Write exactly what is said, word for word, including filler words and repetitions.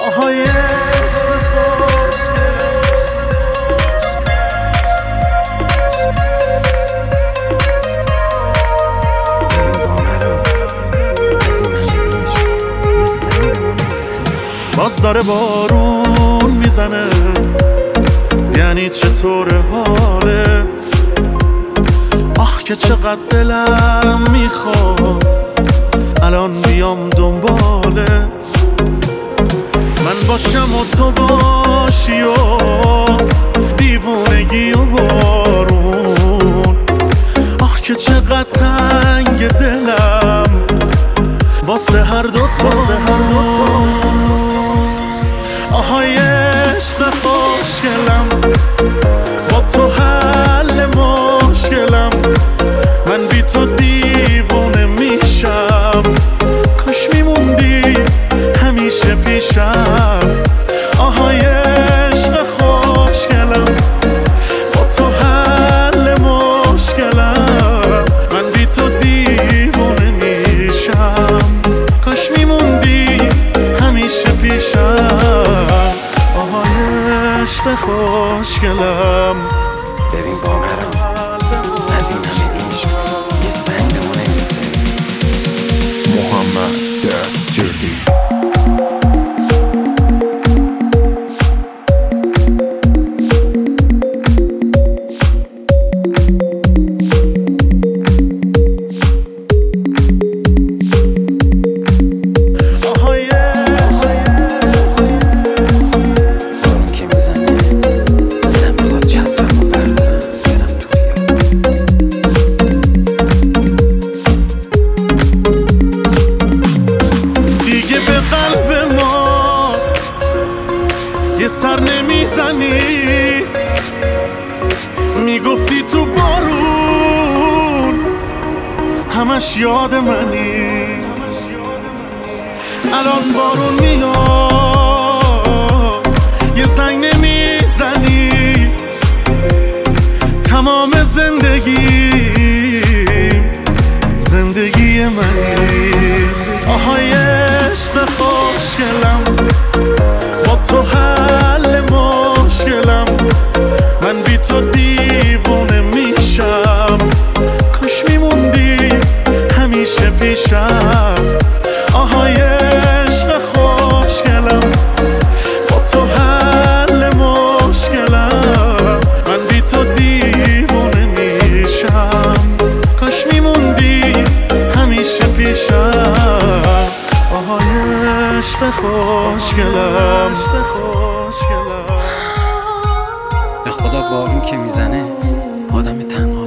آهای باز داره بارون میزنه، یعنی چطور حالت؟ آخ که چقدر دلم میخواد الان بیام دنبالت، من باشم و تو باشی و دیوونگی و بارون. آخ که چقدر تنگ دلم واسه هر دوتامون. آهای عشق خوشگلم، با تو حل مشکلم، من بی تو دیوونه میشم، کاش میموندی همیشه پیشم. آهای عشق خوشگلم، با تو حل مشکلم، من بی تو دیوونه میشم، کاش میموندی همیشه پیشم. آهای عشق خوشگلم. ببین بامرام، از این همه عشق یه زنگ به ما نمیرسه. محمد دستجردی. سر نمیزنی، میگفتی تو بارون همش یاد منی، الان بارون میاد یه زنگ نمیزنی، تمام زندگی زندگی منی. آهای عشق خوشگلم، با تو حل مشکلم، من بی تو دیوونه میشم، کاش میموندی همیشه پیشم. آهای عشق خوشگلم، با تو حل مشکلم، من بی تو دیوونه میشم، کاش میموندی همیشه پیشم. آهای عشق خوشگلم. به خدا بارون که میزنه آدم تنها